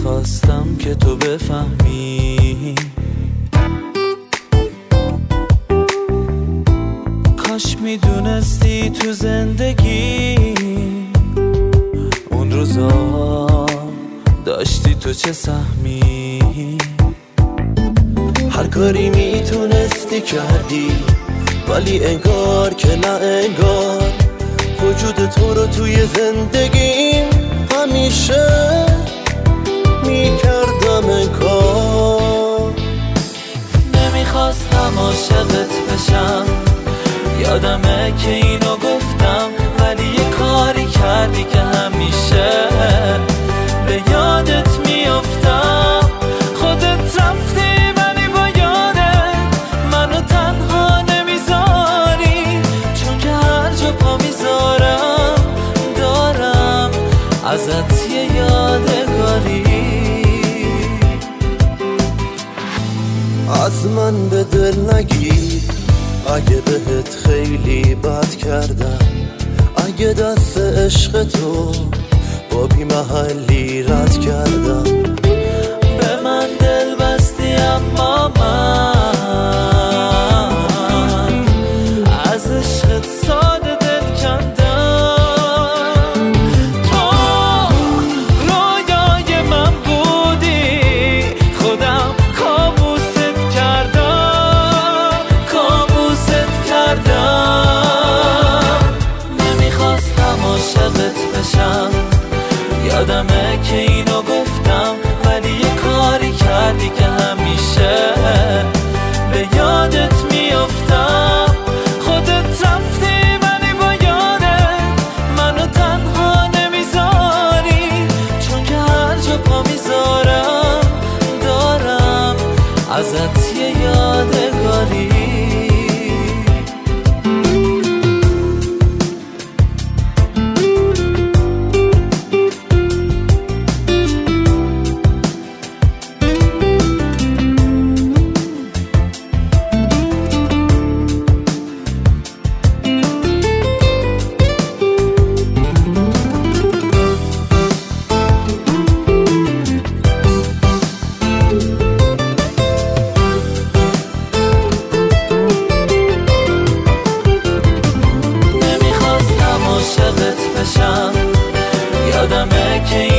نمیخواستم که تو بفهمی، کاش میدونستی تو زندگی اون روزا داشتی تو چه سهمی. هر کاری میتونستی کردی ولی انگار که نه انگار، وجود تو رو توی زندگیم همیشه میکردم انکار. نمیخواستم عاشقت بشم، یادمه که اینو گفتم، ولی یه کاری کردی که همیشه به یادت میافتم. خودت رفتی ولی با یادت منو تنها نمیذاری، چون که هر جا پا میذارم دارم ازت یه یادگاری. از من به دل نگیر اگه بهت خیلی بد کردم، اگه دست عشق تو با بی محلی رد کردم. به من دل بستی اما من از عشقت ساده دل کندم. تو رویای من بودی، خودم کابوست کردم. نمیخواستم عاشقت بشم، یادمه که اینو گفتم، ولی یه کاری کردی که همیشه به یادت میافتم. خودت رفتی ولی با یادت منو تنها نمیذاری، چون که هر جا پا میذارم دارم ازت یه یادگاری. عاشقت بشم، یادمه که